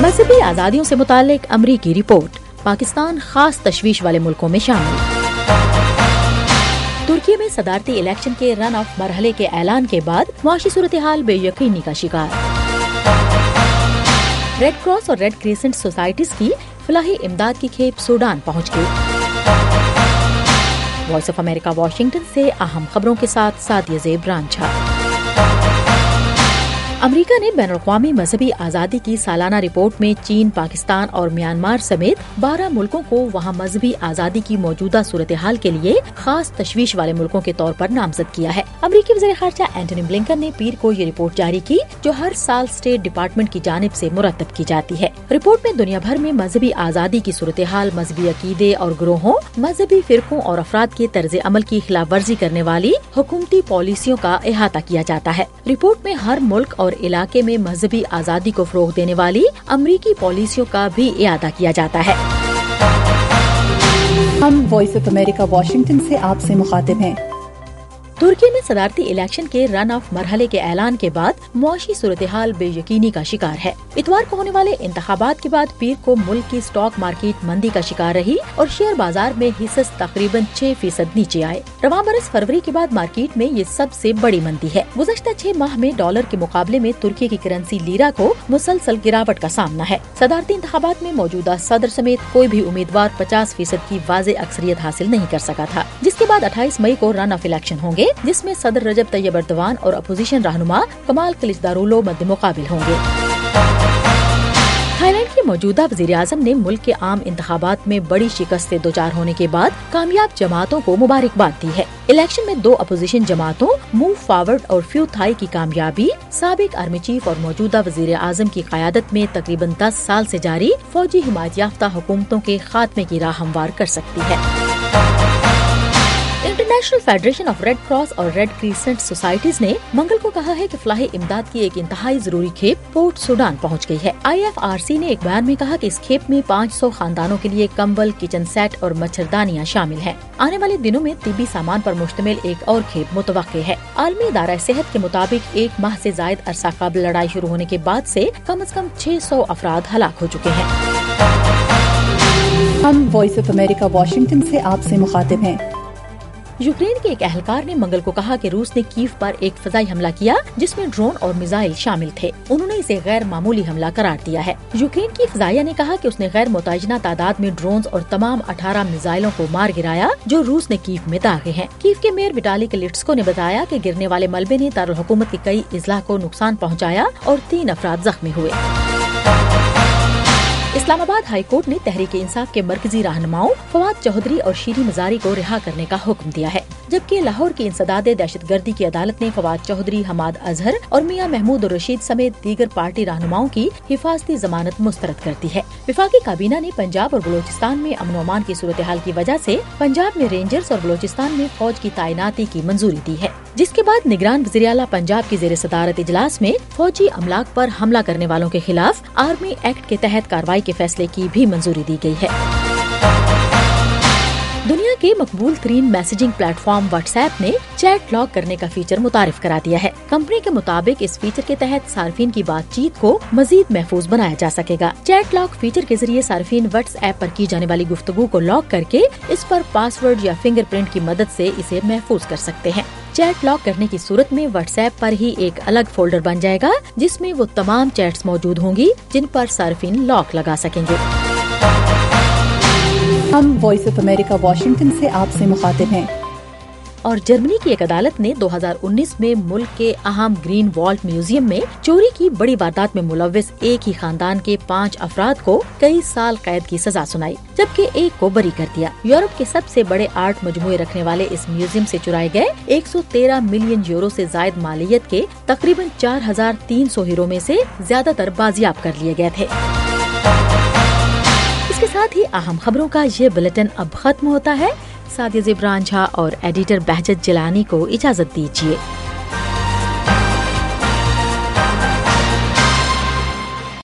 مذہبی آزادیوں سے متعلق امریکی رپورٹ، پاکستان خاص تشویش والے ملکوں میں شامل۔ ترکی میں صدارتی الیکشن کے رن آف مرحلے کے اعلان کے بعد معاشی صورتحال بے یقینی کا شکار۔ ریڈ کراس اور ریڈ کریسنٹ سوسائٹیز کی فلاحی امداد کی کھیپ سوڈان پہنچ گئی۔ وائس آف امریکہ واشنگٹن سے اہم خبروں کے ساتھ سعدیہ زیب رانجھا۔ امریکہ نے بین الاقوامی مذہبی آزادی کی سالانہ رپورٹ میں چین، پاکستان اور میانمار سمیت 12 ملکوں کو وہاں مذہبی آزادی کی موجودہ صورتحال کے لیے خاص تشویش والے ملکوں کے طور پر نامزد کیا ہے۔ امریکی وزیر خارجہ اینٹونی بلنکن نے پیر کو یہ رپورٹ جاری کی، جو ہر سال اسٹیٹ ڈپارٹمنٹ کی جانب سے مرتب کی جاتی ہے۔ رپورٹ میں دنیا بھر میں مذہبی آزادی کی صورتحال، مذہبی عقیدے اور گروہوں، مذہبی فرقوں اور افراد کے طرز عمل کی خلاف ورزی کرنے والی حکومتی پالیسیوں کا احاطہ کیا جاتا ہے۔ رپورٹ میں ہر ملک اور علاقے میں مذہبی آزادی کو فروغ دینے والی امریکی پالیسیوں کا بھی اعادہ کیا جاتا ہے۔ ہم وائس آف امریکہ واشنگٹن سے آپ سے مخاطب ہیں۔ ترکی میں صدارتی الیکشن کے رن آف مرحلے کے اعلان کے بعد معاشی صورتحال بے یقینی کا شکار ہے۔ اتوار کو ہونے والے انتخابات کے بعد پیر کو ملک کی اسٹاک مارکیٹ مندی کا شکار رہی اور شیئر بازار میں حصص تقریباً 6% نیچے آئے۔ رواں برس فروری کے بعد مارکیٹ میں یہ سب سے بڑی مندی ہے۔ گزشتہ 6 ماہ میں ڈالر کے مقابلے میں ترکی کی کرنسی لیرا کو مسلسل گراوٹ کا سامنا ہے۔ صدارتی انتخابات میں موجودہ صدر سمیت کوئی بھی امیدوار 50% کی واضح اکثریت حاصل نہیں کر سکا تھا، جس کے بعد 28 مئی کو رن آف الیکشن ہوں گے، جس میں صدر رجب طیب ایردوان اور اپوزیشن رہنما کمال کلچدارولو مد مقابل ہوں گے۔ تھائی لینڈ کے موجودہ وزیر اعظم نے ملک کے عام انتخابات میں بڑی شکست سے دوچار ہونے کے بعد کامیاب جماعتوں کو مبارکباد دی ہے۔ الیکشن میں 2 اپوزیشن جماعتوں موو فارورڈ اور فیو تھائی کی کامیابی سابق آرمی چیف اور موجودہ وزیر اعظم کی قیادت میں تقریباً 10 سال سے جاری فوجی حمایت یافتہ حکومتوں کے خاتمے کی راہ ہموار کر سکتی ہے۔ International federation of red cross اور ریڈ کریسنٹ سوسائٹیز نے منگل کو کہا ہے کہ فلاحی امداد کی ایک انتہائی ضروری کھیپ پورٹ سوڈان پہنچ گئی ہے۔ IFRC نے ایک بیان میں کہا کہ اس کھیپ میں 500 خاندانوں کے لیے کمبل، کچن سیٹ اور مچھردانیاں شامل ہیں۔ آنے والے دنوں میں طبی سامان پر مشتمل ایک اور کھیپ متوقع ہے۔ عالمی ادارہ صحت کے مطابق 1 ماہ سے زائد عرصہ قبل لڑائی شروع ہونے کے بعد سے کم از کم 600 افراد ہلاک ہو چکے ہیں۔ ہم وائس آف امریکہ واشنگٹن سے آپ سے مخاطب ہیں۔ یوکرین کے ایک اہلکار نے منگل کو کہا کہ روس نے کیف پر ایک فضائی حملہ کیا جس میں ڈرون اور میزائل شامل تھے۔ انہوں نے اسے غیر معمولی حملہ قرار دیا ہے۔ یوکرین کی فضائیہ نے کہا کہ اس نے غیر متعینہ تعداد میں ڈرونز اور تمام 18 میزائلوں کو مار گرایا جو روس نے کیف میں داغے ہیں۔ کیف کے میئر وٹالی کلیٹسکو نے بتایا کہ گرنے والے ملبے نے دارالحکومت کے کئی اضلاع کو نقصان پہنچایا اور 3 افراد زخمی ہوئے۔ اسلام آباد ہائی کورٹ نے تحریک انصاف کے مرکزی رہنماؤں فواد چودھری اور شیری مزاری کو رہا کرنے کا حکم دیا ہے، جبکہ لاہور کی انسداد دہشت گردی کی عدالت نے فواد چودھری، حماد اظہر اور میاں محمود الرشید سمیت دیگر پارٹی رہنماؤں کی حفاظتی ضمانت مسترد کر دی ہے۔ وفاقی کابینہ نے پنجاب اور بلوچستان میں امن و امان کی صورتحال کی وجہ سے پنجاب میں رینجرز اور بلوچستان میں فوج کی تعیناتی کی منظوری دی ہے، جس کے بعد نگران وزیر اعلیٰ پنجاب کی زیر صدارت اجلاس میں فوجی املاک پر حملہ کرنے والوں کے خلاف آرمی ایکٹ کے تحت کارروائی کے فیصلے کی بھی منظوری دی گئی ہے۔ دنیا کے مقبول ترین messaging platform WhatsApp نے چیٹ لاک کرنے کا فیچر متعارف کرا دیا ہے۔ کمپنی کے مطابق اس فیچر کے تحت صارفین کی بات چیت کو مزید محفوظ بنایا جا سکے گا۔ چیٹ لاک فیچر کے ذریعے صارفین واٹس ایپ پر کی جانے والی گفتگو کو لاک کر کے اس پر پاس ورڈ یا فنگر پرنٹ کی مدد سے اسے محفوظ کر سکتے ہیں۔ چیٹ لاک کرنے کی صورت میں واٹس ایپ پر ہی ایک الگ فولڈر بن جائے گا جس میں وہ تمام چیٹس موجود ہوں گی جن پر صارفین لاک لگا سکیں گے۔ ہم وائس آف امریکہ واشنگٹن سے آپ سے مخاطب ہیں۔ اور جرمنی کی ایک عدالت نے 2019 میں ملک کے اہم گرین والٹ میوزیم میں چوری کی بڑی واردات میں ملوث ایک ہی خاندان کے 5 افراد کو کئی سال قید کی سزا سنائی، جبکہ ایک کو بری کر دیا۔ یورپ کے سب سے بڑے آرٹ مجموعے رکھنے والے اس میوزیم سے چرائے گئے 113 ملین یورو سے زائد مالیت کے تقریباً 4300 ہیرو میں سے زیادہ تر بازیاب کر لیے گئے تھے۔ اس کے ساتھ ہی اہم خبروں کا یہ بلیٹن اب ختم ہوتا ہے۔ سعدیہ زیب رانجھا اور ایڈیٹر بہجت جیلانی کو اجازت دیجیے۔